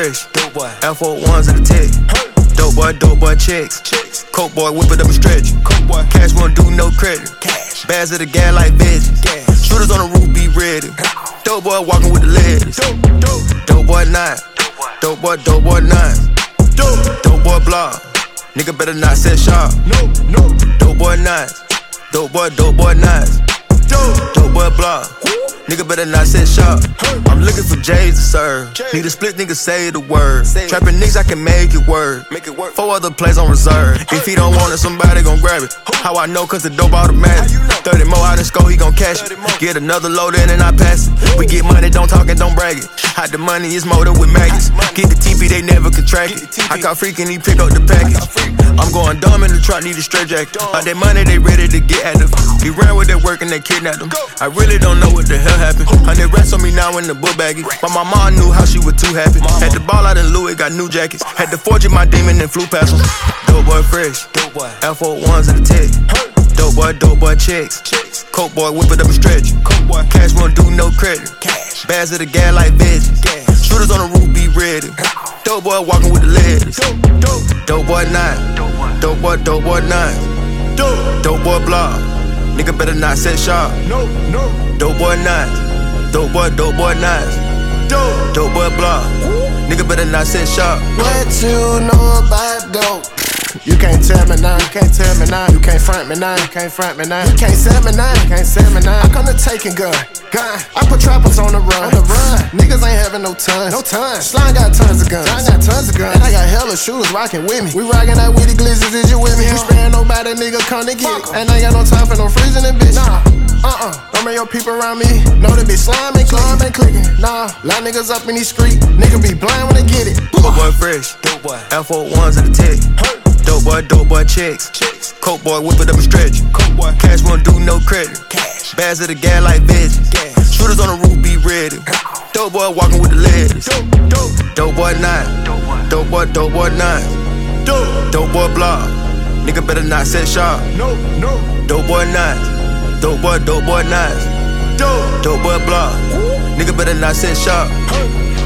fresh. Air Force Ones in the tech. Dope boy checks. Coke boy whip it up and stretch. Cash won't do no credit. Bags of the gas like veggies. Shooters on the roof be ready. Dope boy walking with the ladies. Dope boy 9. Dope boy 9. Dope boy block. Nigga better not set sharp. Dope boy 9. Dope boy 9. Dope boy block. Nigga better not set sharp. I'm looking for J's to serve. Need a split nigga say the word. Trapping niggas I can make it work. 4 other plays on reserve. If he don't want it, somebody gon' grab it. How I know? Cause the dope automatic. 30 more out in score, he gon' cash it. Get another load in and I pass it. We get money, don't talk and don't brag it. Hide the money, it's molded with maggots. Get the TP, they never contract it. I caught freakin', he pick up the package. I'm going dumb in the truck, need a straight jacket. All that money, they ready to get at them. He ran with that work and they kidnapped him. I really don't know what the hell happened. 100 rats on me now in the book baggie. But my mom knew how she was too happy. Had to ball out in Louis, got new jackets. Had to forge my demon and flew past him. Dope boy fresh. Air Force Ones in the tech. Dope boy checks. Coke boy whip it up and stretch. Cash won't do no credit. Bags of the gas like veggies. Shooters on the roof be ready. Dope boy walking with the ladies. Dope boy 9. Dope boy 9. Dope boy block. Nigga better not set sharp. Dope boy 9. Dope boy 9. Dope boy block. Nigga better not set sharp. What you know about dope? You can't tell me now, you can't tell me now, you can't front me now, you can't front me now, you can't sell me now, you can't sell me now. I come to taking gun. I put trappers on the run, Niggas ain't having no tons, Slime got tons of guns, and I got hella shooters rocking with me. We rocking out with the glizzards, is you with me? You sparing nobody, nigga, come to get it. And I ain't got no time for no freezing it, bitch. Don't bring your people around me. Know they be slime and clicking. Nah, lot niggas up in these streets. Nigga be blind when they get it. Dope boy fresh. Air Force Ones in the tech. Dope boy checks. Coke boy whip it up and stretch. Cash won't do no credit. Bags of the gas like veggies. Shooters on the roof be ready. Dope boy walking with the ladies. Dope boy 9. Dope boy 9. Dope boy block. Nigga better not set sharp. Dope boy 9. Dope boy 9. Dope boy block. Nigga better not set sharp.